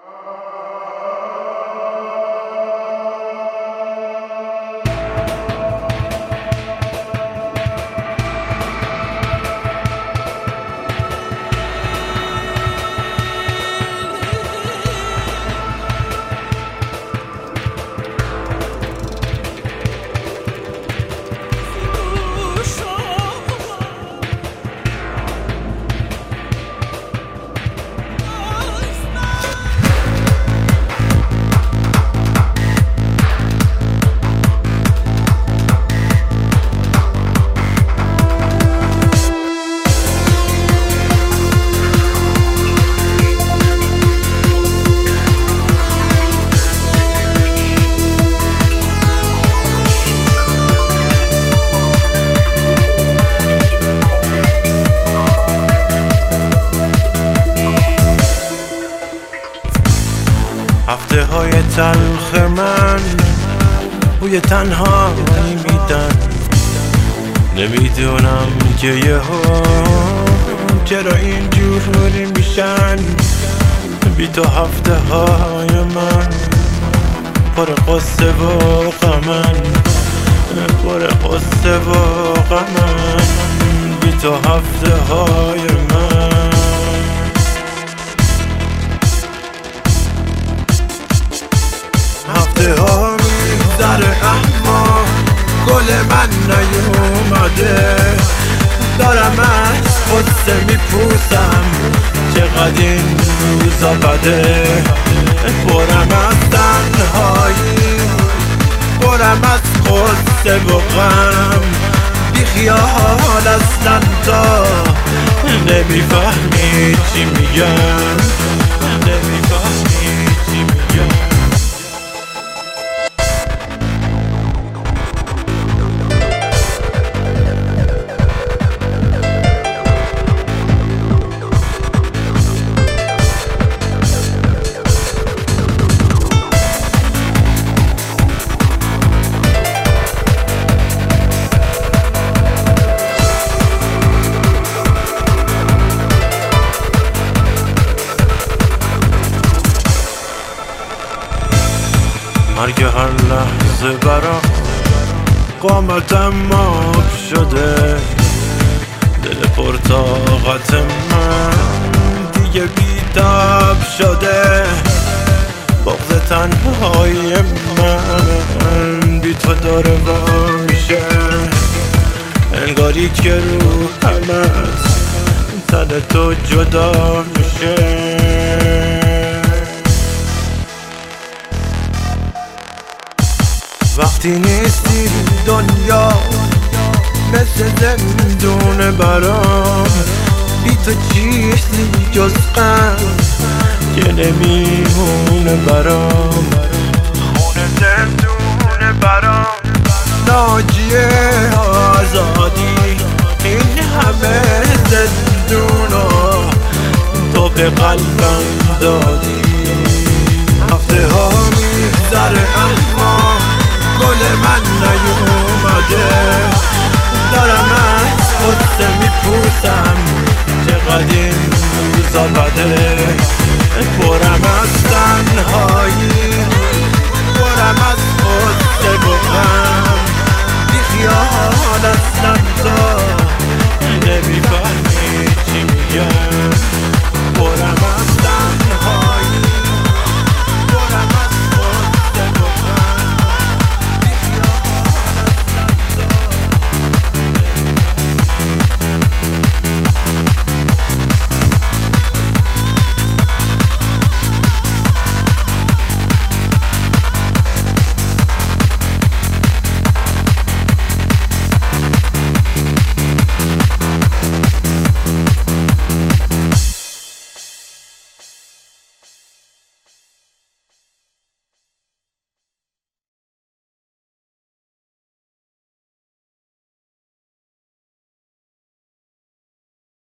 هفته های تلخ من بوی تنهایی میدن، نمیدونم که یهو چرا اینجوری میشن. بی تو هفته های من پر قصه و غمن، پر قصه و غمن. بی تو هفته های من هفته ها میگذره اما گل من نیومده. دارم از قصه میپوسم چقدر این روزا بده. برم از تنهایی، برم از قصه و غم. بی خیال اصلا تا نمیفهمی چی میگم، نمیفهمی چی میگم. مرگ هر لحظه برام قامتم آب شده. دل پرطاقت من دیگه بیتاب شده. بغض تنهای من بی تو داره وا میشه. انگاری که روحم از تن تو جدا میشه. وقتی نیستی دنیا مثل زندون برام. بی تو چیزی جز غم که نمیمونه برام. خونه زندون برام، ناجیه آزادی. این همه زندونا تو به قلبم دادی. هفته ها میگذره اما گل من نیومده. دارم از قصه میپوسم چقدر این روزا بده. برم از تنهایی، برم از قصه و غم. بی خیال اصلا تا نمیفهمی چی میگم. برم از